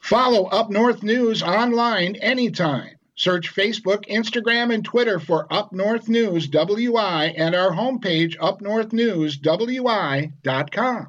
Follow Up North News online anytime. Search Facebook, Instagram, and Twitter for Up North News WI and our homepage, upnorthnewswi.com.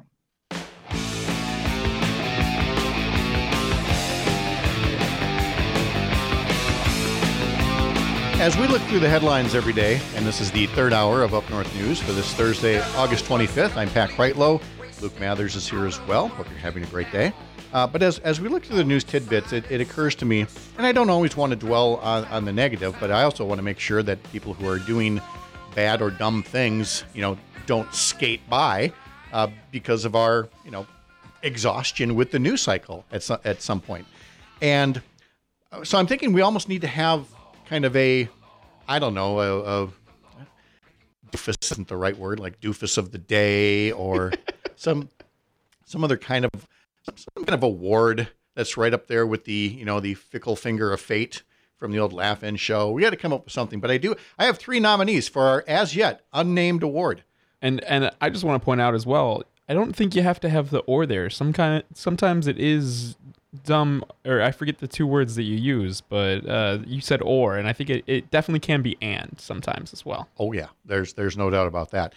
As we look through the headlines every day, and this is the third hour of Up North News for this Thursday, August 25th, I'm Pat Kreitlow. Luke Mathers is here as well. Hope you're having a great day. But as we look through the news tidbits, it occurs to me, and I don't always want to dwell on the negative, but I also want to make sure that people who are doing bad or dumb things, don't skate by because of our, exhaustion with the news cycle at some point. And so I'm thinking we almost need to have kind of a doofus isn't the right word, like doofus of the day or some other kind of award that's right up there with the, the fickle finger of fate from the old Laugh-In show. We got to come up with something, but I have 3 nominees for our as yet unnamed award. And I just want to point out as well, I don't think you have to have the or there. Sometimes it is dumb, or I forget the 2 words that you use, but you said or, and I think it definitely can be and sometimes as well. Oh yeah, there's no doubt about that.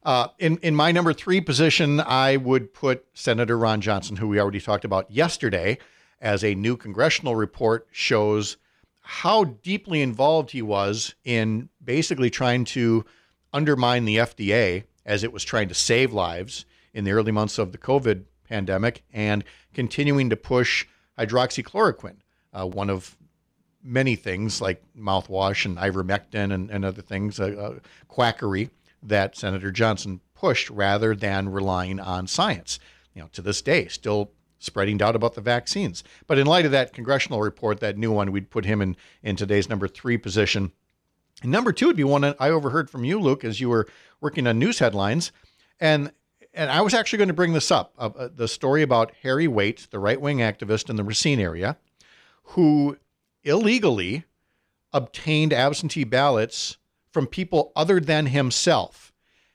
In my number 3 position, I would put Senator Ron Johnson, who we already talked about yesterday, as a new congressional report shows how deeply involved he was in basically trying to undermine the FDA as it was trying to save lives in the early months of the COVID pandemic and continuing to push hydroxychloroquine, one of many things like mouthwash and ivermectin and other things, quackery that Senator Johnson pushed rather than relying on science. To this day, still spreading doubt about the vaccines. But in light of that congressional report, that new one, we'd put him in today's number 3 position. And number 2 would be one that I overheard from you, Luke, as you were working on news headlines. And I was actually going to bring this up, the story about Harry Waite, the right-wing activist in the Racine area, who illegally obtained absentee ballots from people other than himself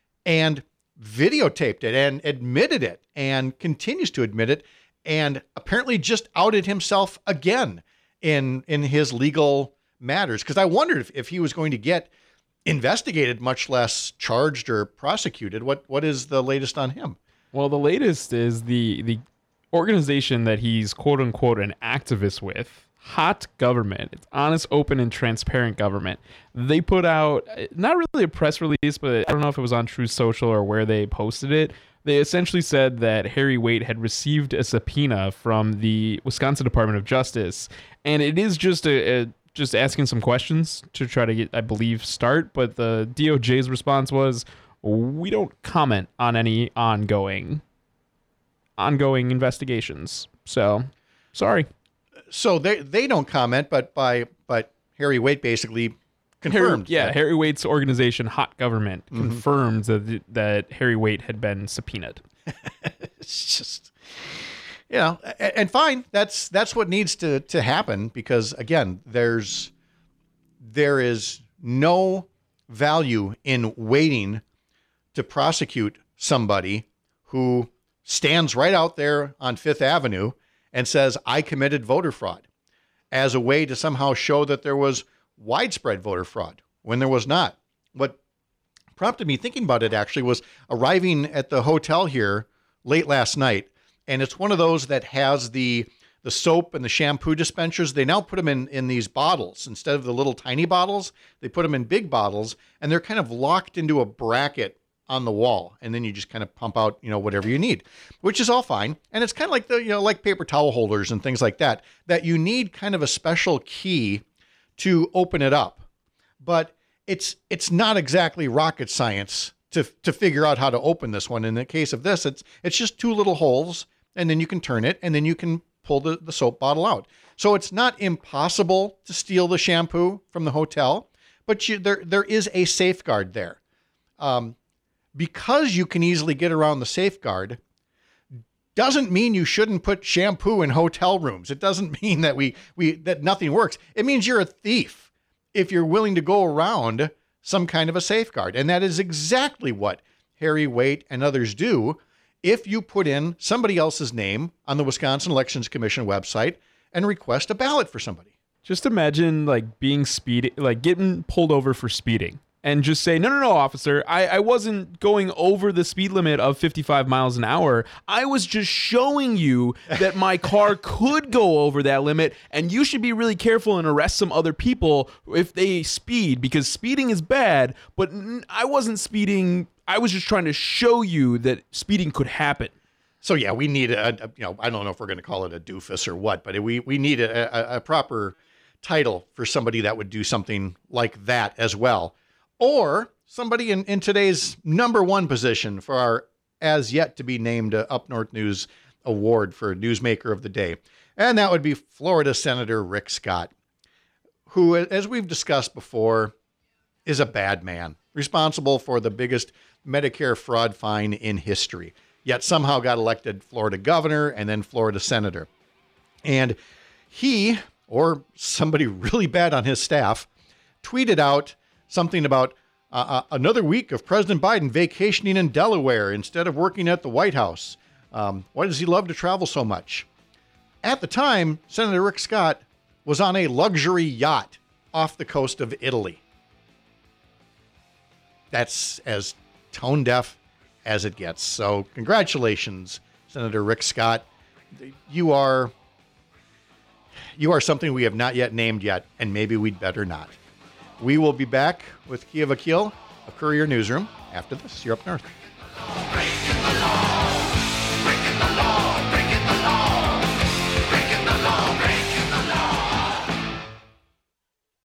and videotaped it and admitted it and continues to admit it and apparently just outed himself again in his legal matters. Because I wondered if he was going to get investigated, much less charged or prosecuted. What is the latest on him? Well, the latest is the organization that he's quote unquote an activist with, Hot Government. It's Honest, Open, and Transparent Government. They put out not really a press release, but I don't know if it was on Truth Social or where they posted it. They essentially said that Harry Waite had received a subpoena from the Wisconsin Department of Justice, and it is just just asking some questions to try to get, I believe, start. But the DOJ's response was, we don't comment on any ongoing investigations. So, sorry. So they don't comment, but Harry Waite basically confirmed. Harry Waite's organization, Hot Government, confirmed that Harry Waite had been subpoenaed. It's just, and fine. That's what needs to happen because again, there is no value in waiting to prosecute somebody who stands right out there on Fifth Avenue and says, I committed voter fraud, as a way to somehow show that there was widespread voter fraud when there was not. What prompted me thinking about it actually was arriving at the hotel here late last night, and it's one of those that has the soap and the shampoo dispensers. They now put them in these bottles. Instead of the little tiny bottles, they put them in big bottles, and they're kind of locked into a bracket on the wall, and then you just kind of pump out, whatever you need, which is all fine. And it's kind of like like paper towel holders and things like that you need kind of a special key to open it up. But it's not exactly rocket science to figure out how to open this one. In the case of this, it's just 2 little holes, and then you can turn it, and then you can pull the soap bottle out. So it's not impossible to steal the shampoo from the hotel, but there is a safeguard there. Because you can easily get around the safeguard doesn't mean you shouldn't put shampoo in hotel rooms. It doesn't mean that that nothing works. It means you're a thief if you're willing to go around some kind of a safeguard. And that is exactly what Harry Waite and others do if you put in somebody else's name on the Wisconsin Elections Commission website and request a ballot for somebody. Just imagine getting pulled over for speeding and just say, no, officer, I wasn't going over the speed limit of 55 miles an hour. I was just showing you that my car could go over that limit, and you should be really careful and arrest some other people if they speed, because speeding is bad, but I wasn't speeding. I was just trying to show you that speeding could happen. So yeah, we need I don't know if we're going to call it a doofus or what, but we need a proper title for somebody that would do something like that as well. Or somebody in today's number one position for our as yet to be named Up North News Award for Newsmaker of the Day. And that would be Florida Senator Rick Scott, who, as we've discussed before, is a bad man, responsible for the biggest Medicare fraud fine in history, yet somehow got elected Florida governor and then Florida senator. And he, or somebody really bad on his staff, tweeted out something about another week of President Biden vacationing in Delaware instead of working at the White House. Why does he love to travel so much? At the time, Senator Rick Scott was on a luxury yacht off the coast of Italy. That's as tone deaf as it gets. So congratulations, Senator Rick Scott. You are something we have not yet named yet, and maybe we'd better not. We will be back with Kia Vakil, a Courier Newsroom, after this. You're Up North.